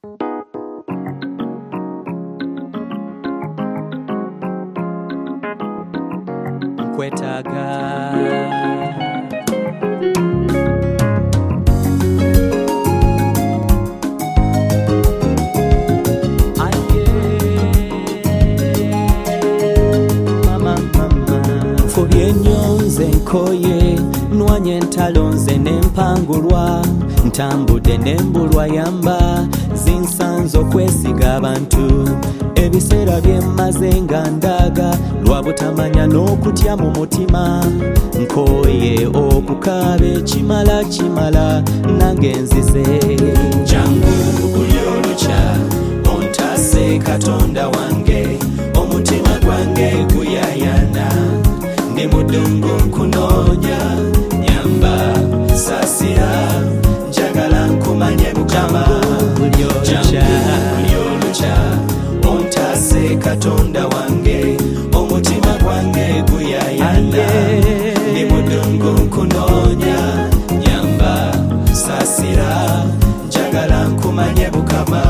Nkwetaaga Fubye nnyo nze nkoye nwanye entalo nze n'empangulwa ntambudde n'embulwa yamba zinsanze okwesiga abantu ebiseera bye mmaze nga ndaga lwa butamanya n'okutya mu mutima nkoye okukaaba ekimala kimala nange nzize jangu buli olukya ontaase katonda wange omutima gwange guyayana ndi mudungu nkunoonya nyamba saasira njagala nkumanye mukama buli olukya ontaase katonda wange omutima gwange guyayana ndi mudungu nkunoonya nyamba saasira njagala nkumanye mukama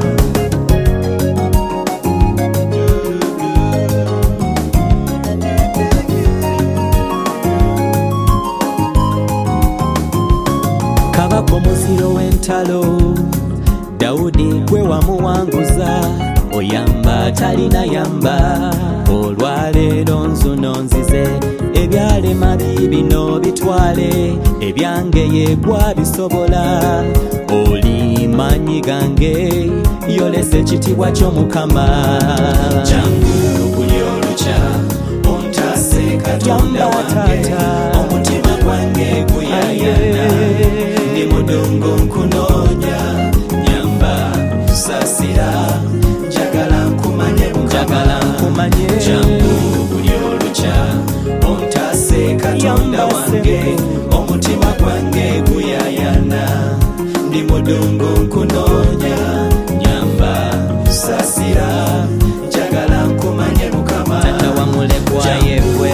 kabaka muziro w'entalo Dawudi gwe wamuwanguza oyamba talina yamba olwaleero nzuno nzize ebyalema bibino bitwale ebyange yegwa bisobola oli manyi gange yolesa ekitiibwa ky'omukama jangu buli olukya ontaase katonda wange omutima gwange guyayana ndi mudungu nkunoonya nyamba saasira njagala nkumanye mukama jangu buli olukya ontaase katonda wange omutima gwange guyayana ndi mudungu nkunoonya nyamba saasira njagala nkumanye mukama tata wamulekwa yewe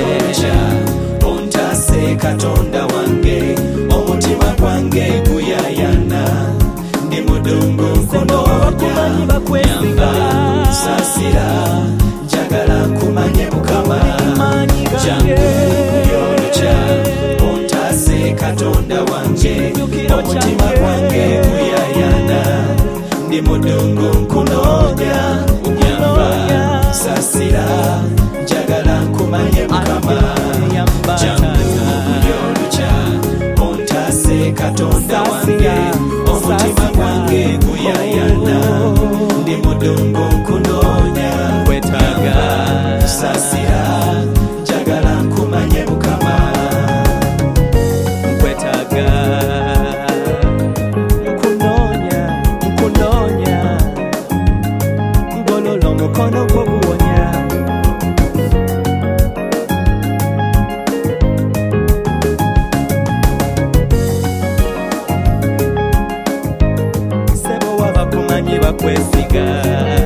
ontaase katonda wange omutima gwange guyayana ndi mudungu nkunoonya nyamba saasira njagala nkumanye mukama jangu buli olukya ontaase katonda wange omutima gwange guyayana ndi mudungu nkunoonya nyamba saasira njagala nkumanye mukama jangu buli olukya ontaase katonda wange omutima gwange guyayana ndi mudungu nkunoonya nyamba saasira njagala nkumanye mukama nkwetaaga nkunoonya ngolola omukono gwo guwonya sebo wabakumanyi bakwesiga